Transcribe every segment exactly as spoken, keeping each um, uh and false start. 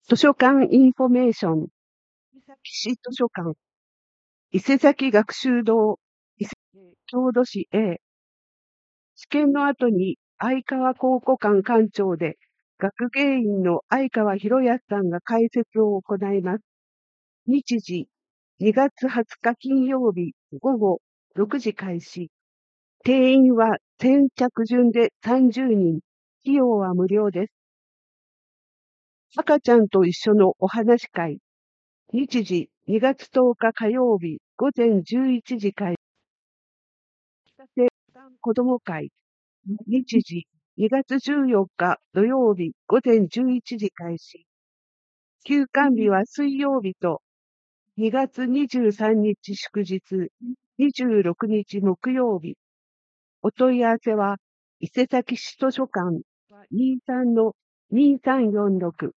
図書館インフォメーション、伊勢崎市図書館、伊勢崎学習堂、伊勢郷土市 A。試験の後に相川考古館館長で、学芸員の相川博康さんが解説を行います。日時、にがつはつか金曜日午後ろくじ開始。定員は先着順でさんじゅうにん。費用は無料です。赤ちゃんと一緒のお話会。日時、にがつとおか火曜日午前じゅういちじ開始。子ども会。日時、にがつじゅうよっか土曜日午前じゅういちじ開始。休館日は水曜日とにがつにじゅうさんにち祝日、にじゅうろくにち木曜日。お問い合わせは、伊勢崎市図書館 にじゅうさんのにさんよんろく。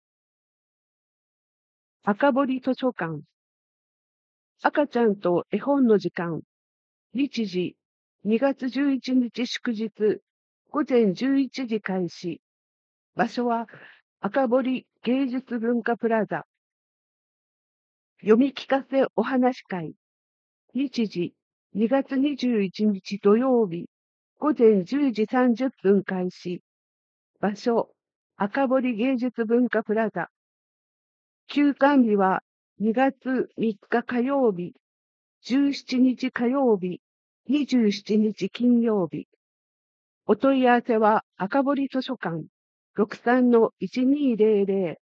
赤堀図書館。赤ちゃんと絵本の時間。日時、にがつじゅういちにち祝日、午前じゅういちじ開始。場所は赤堀芸術文化プラザ。読み聞かせお話会。日時、にがつにじゅういちにち土曜日、午前じゅうじさんじゅっぷん開始。場所、赤堀芸術文化プラザ。休館日はにがつみっか火曜日、じゅうしちにち火曜日、にじゅうしちにち金曜日。お問い合わせは赤堀図書館 ろくさんのいちにーぜろぜろ。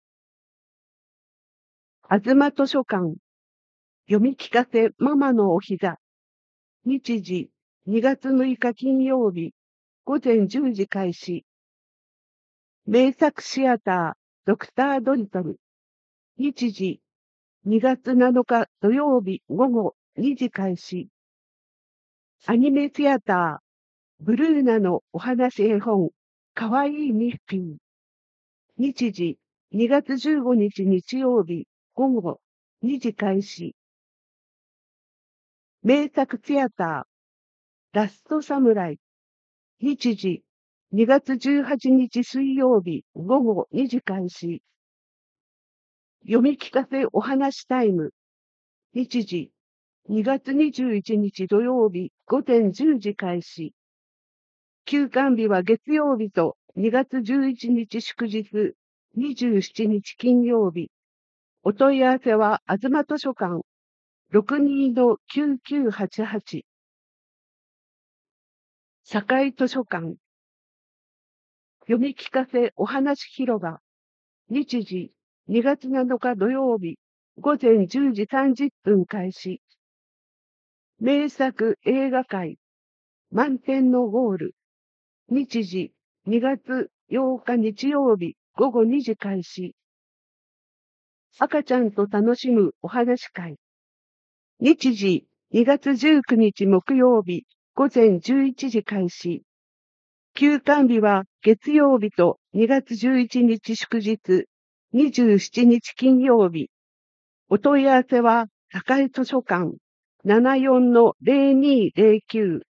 あずま図書館。読み聞かせママのお膝。日時、にがつむいか金曜日、午前じゅうじ開始。名作シアター、ドクタードリトル。日時、にがつなのか土曜日午後にじ開始。アニメシアター、ブルーナのお話絵本、かわいいミッフィー。日時、にがつじゅうごにち日曜日午後にじ開始。名作シアター、ラストサムライ。日時、にがつじゅうはちにち水曜日午後にじ開始。読み聞かせお話タイム。日時、にがつにじゅういちにち土曜日午前じゅうじ開始。休館日は月曜日とにがつじゅういちにち祝日、にじゅうしちにち金曜日。お問い合わせはあずま図書館 ろくにーのきゅうきゅうはちはち。堺図書館。読み聞かせお話広場。日時、にがつなのか土曜日、午前じゅうじさんじゅっぷん開始。名作映画会、満天のゴール。日時、にがつようか日曜日、午後にじ開始。赤ちゃんと楽しむお話会。日時、にがつじゅうくにち木曜日、午前じゅういちじ開始。休館日は月曜日とにがつじゅういちにち祝日、にじゅうしちにち金曜日。お問い合わせは、堺図書館 ななよんのぜろにーぜろきゅう。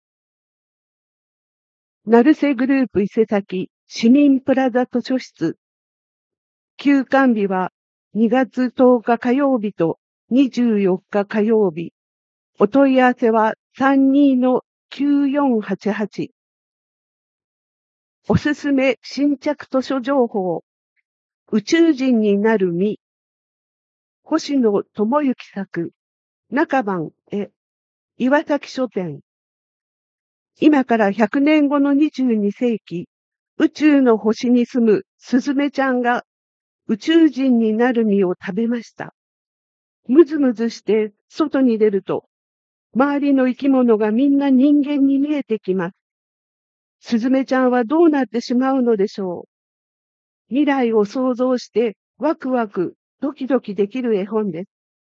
成瀬グループ伊勢崎市民プラザ図書室。休館日はにがつとおか火曜日とにじゅうよっか火曜日。お問い合わせはさんにーのきゅうよんはちはち。おすすめ新着図書情報。宇宙人になる実。星野智之作。中版へ。岩崎書店。今からひゃくねんごのにじゅうにせいき、宇宙の星に住むスズメちゃんが宇宙人になる実を食べました。むずむずして外に出ると、周りの生き物がみんな人間に見えてきます。スズメちゃんはどうなってしまうのでしょう。未来を想像してワクワク、ドキドキできる絵本です。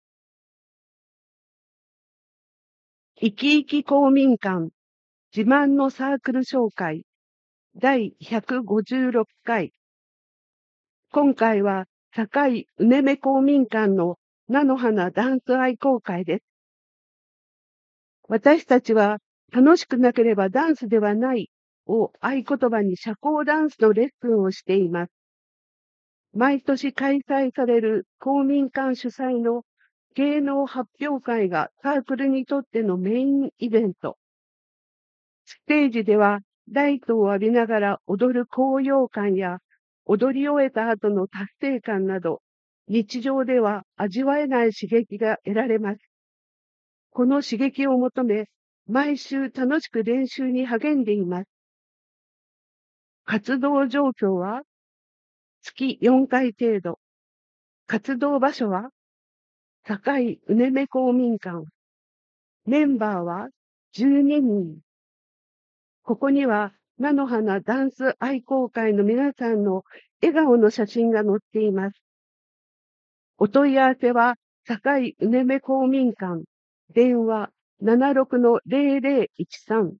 生き生き公民館、自慢のサークル紹介、だいひゃくごじゅうろっかい。今回は、堺うねめ公民館の菜の花ダンス愛好会です。私たちは、楽しくなければダンスではないを合言葉に社交ダンスのレッスンをしています。 毎年開催される公民館主催の芸能発表会がサークルにとってのメインイベント。ステージではライトを浴びながら踊る高揚感や踊り終えた後の達成感など、日常では味わえない刺激が得られます。この刺激を求め、毎週楽しく練習に励んでいます。活動状況は月よんかい程度。活動場所は堺うねめ公民館。メンバーはじゅうににん。ここには菜の花ダンス愛好会の皆さんの笑顔の写真が載っています。お問い合わせは堺うねめ公民館。電話ななろくのゼロゼロいちさん。